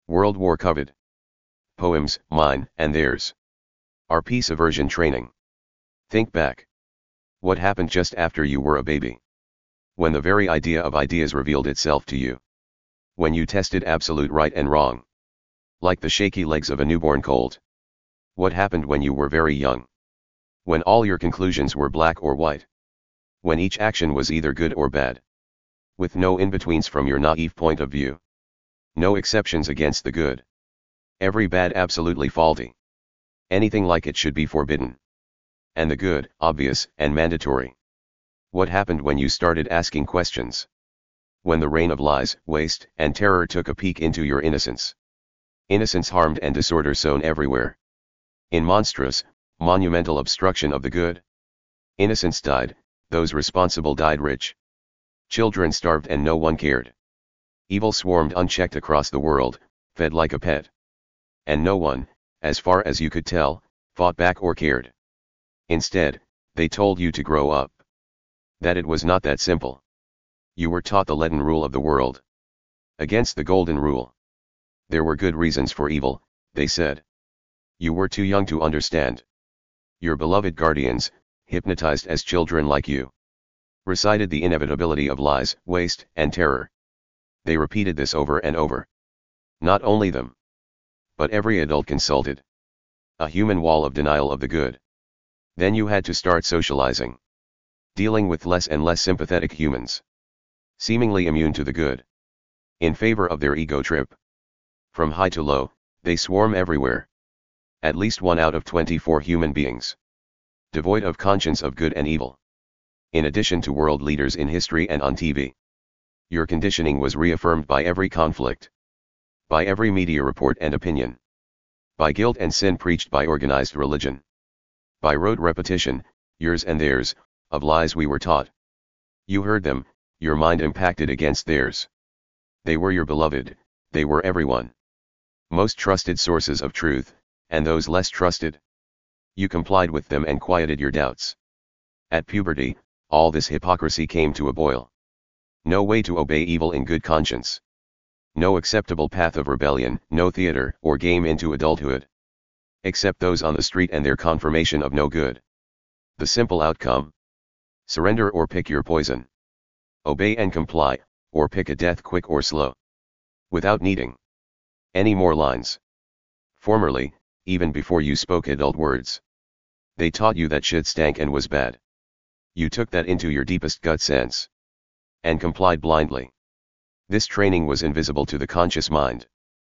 World War COVID. Poems, mine and theirs. Our peace aversion training. Think back. What happened just after you were a baby? When the very idea of ideas revealed itself to you. When you tested absolute right and wrong. Like the shaky legs of a newborn colt. What happened when you were very young? When all your conclusions were black or white. When each action was either good or bad. With no in-betweens from your naive point of view. No exceptions against the good. Every bad absolutely faulty. Anything like it should be forbidden. And the good, obvious, and mandatory. What happened when you started asking questions? When the reign of lies, waste, and terror took a peek into your innocence. Innocence harmed and disorder sown everywhere. In monstrous, monumental obstruction of the good. Innocence died, those responsible died rich. Children starved and no one cared. Evil swarmed unchecked across the world, fed like a pet. And no one, as far as you could tell, fought back or cared. Instead, they told you to grow up. That it was not that simple. You were taught the leaden rule of the world. Against the golden rule. There were good reasons for evil, they said. You were too young to understand. Your beloved guardians, hypnotized as children like you, recited the inevitability of lies, waste, and terror. They repeated this over and over. Not only them, but every adult consulted. A human wall of denial of the good. Then you had to start socializing. Dealing with less and less sympathetic humans. Seemingly immune to the good. In favor of their ego trip. From high to low, they swarm everywhere. At least 1 out of 24 human beings. Devoid of conscience of good and evil. In addition to world leaders in history and on TV. Your conditioning was reaffirmed by every conflict. By every media report and opinion. By guilt and sin preached by organized religion. By rote repetition, yours and theirs, of lies we were taught. You heard them, your mind impacted against theirs. They were your beloved, they were everyone. Most trusted sources of truth, and those less trusted. You complied with them and quieted your doubts. At puberty, all this hypocrisy came to a boil. No way to obey evil in good conscience. No acceptable path of rebellion, no theater or game into adulthood. Except those on the street and their confirmation of no good. The simple outcome. Surrender or pick your poison. Obey and comply, or pick a death quick or slow. Without needing any more lines. Formerly, even before you spoke adult words. They taught you that shit stank and was bad. You took that into your deepest gut sense. And complied blindly. This training was invisible to the conscious mind.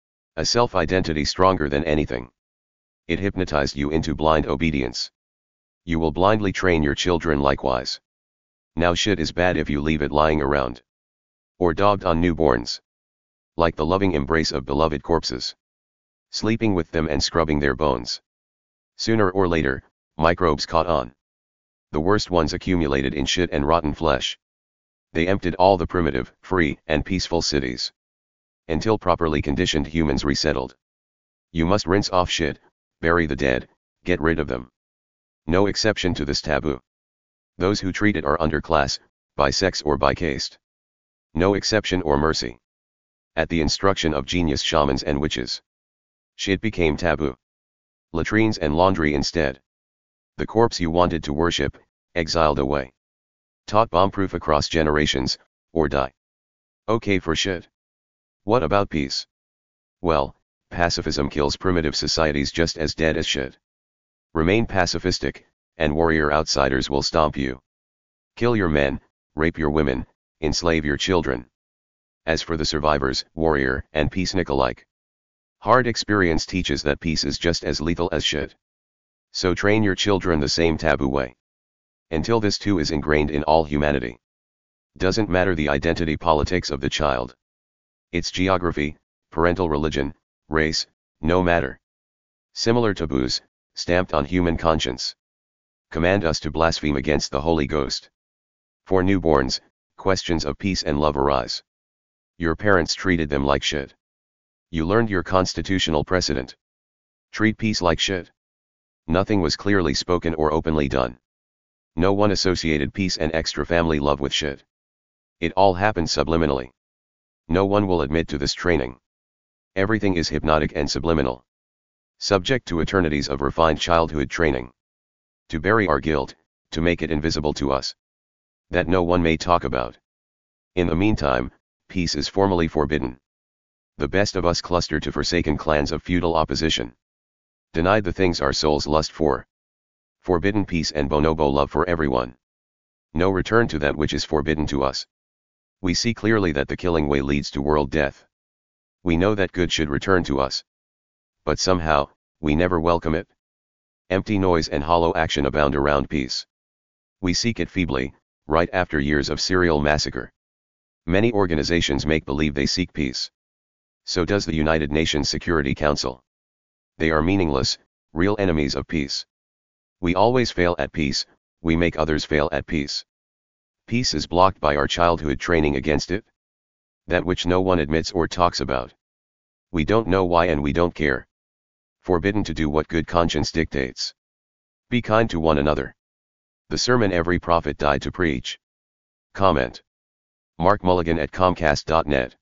A self-identity stronger than anything. It hypnotized you into blind obedience. You will blindly train your children likewise. Now shit is bad if you leave it lying around. Or daubed on newborns. Like the loving embrace of beloved corpses. Sleeping with them and scrubbing their bones. Sooner or later, microbes caught on. The worst ones accumulated in shit and rotten flesh. They emptied all the primitive, free, and peaceful cities. Until properly conditioned humans resettled. You must rinse off shit, bury the dead, get rid of them. No exception to this taboo. Those who treat it are underclass, by sex or by caste. No exception or mercy. At the instruction of genius shamans and witches. Shit became taboo. Latrines and laundry instead. The corpse you wanted to worship, exiled away. Taught bomb-proof across generations, or die. Okay for shit. What about peace? Well, pacifism kills primitive societies just as dead as shit. Remain pacifistic, and warrior outsiders will stomp you. Kill your men, rape your women, enslave your children. As for the survivors, warrior and peacenik alike. Hard experience teaches that peace is just as lethal as shit. So train your children the same taboo way. Until this too is ingrained in all humanity. Doesn't matter the identity politics of the child. Its geography, parental religion, race, no matter. Similar taboos, stamped on human conscience. Command us to blaspheme against the Holy Ghost. For newborns, questions of peace and love arise. Your parents treated them like shit. You learned your constitutional precedent. Treat peace like shit. Nothing was clearly spoken or openly done. No one associated peace and extra family love with shit. It all happened subliminally. No one will admit to this training. Everything is hypnotic and subliminal. Subject to eternities of refined childhood training. To bury our guilt, to make it invisible to us. That no one may talk about. In the meantime, peace is formally forbidden. The best of us cluster to forsaken clans of feudal opposition. Denied the things our souls lust for. Forbidden peace and bonobo love for everyone. No return to that which is forbidden to us. We see clearly that the killing way leads to world death. We know that good should return to us. But somehow, we never welcome it. Empty noise and hollow action abound around peace. We seek it feebly, right after years of serial massacre. Many organizations make believe they seek peace. So does the United Nations Security Council. They are meaningless, real enemies of peace. We always fail at peace, we make others fail at peace. Peace is blocked by our childhood training against it. That which no one admits or talks about. We don't know why and we don't care. Forbidden to do what good conscience dictates. Be kind to one another. The sermon every prophet died to preach. Comment. Mark Mulligan at Comcast.net